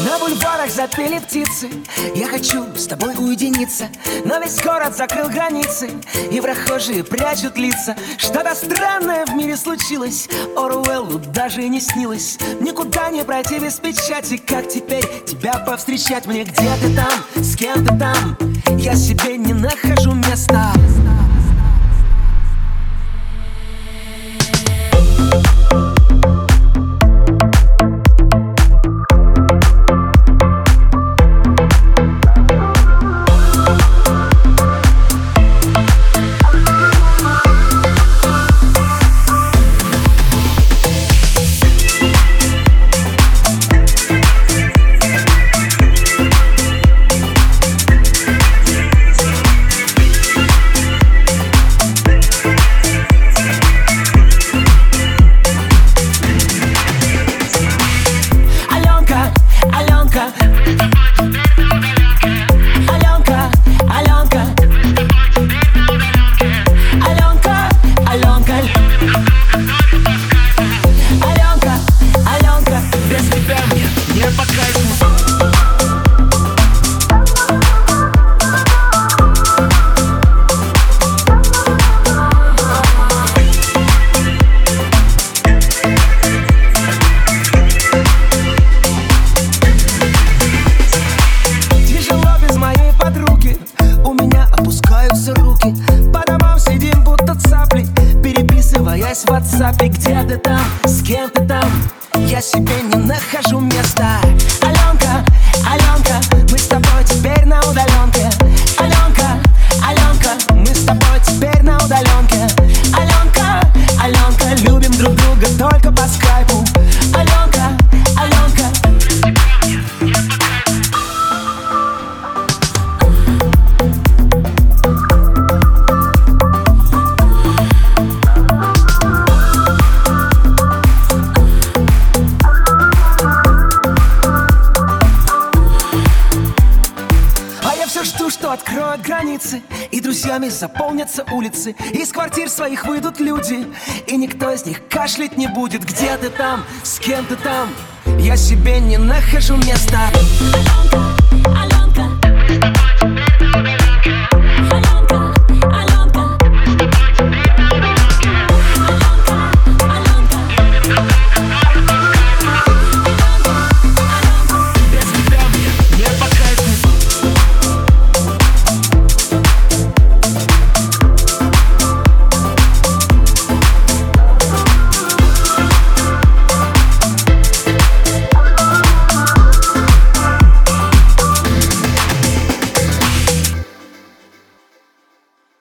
На бульварах запели птицы, я хочу с тобой уединиться. Но весь город закрыл границы, и прохожие прячут лица. Что-то странное в мире случилось, Оруэллу даже не снилось. Никуда не пройти без печати, как теперь тебя повстречать мне? Где ты там, с кем ты там? Я себе не нахожу места. По домам сидим, будто цапли, переписываясь в WhatsApp. Где ты там, с кем ты там? Я себе не нахожу места. Аленка, Аленка, мы с тобой теперь на удаленке. Аленка, Аленка, мы с тобой теперь на удаленке. Аленка, Аленка, любим друг друга только по скайпу. Аленка, Аленка. Жду, что откроют границы, и друзьями заполнятся улицы. Из квартир своих выйдут люди, и никто из них кашлять не будет. Где ты там, с кем ты там? Я себе не нахожу места.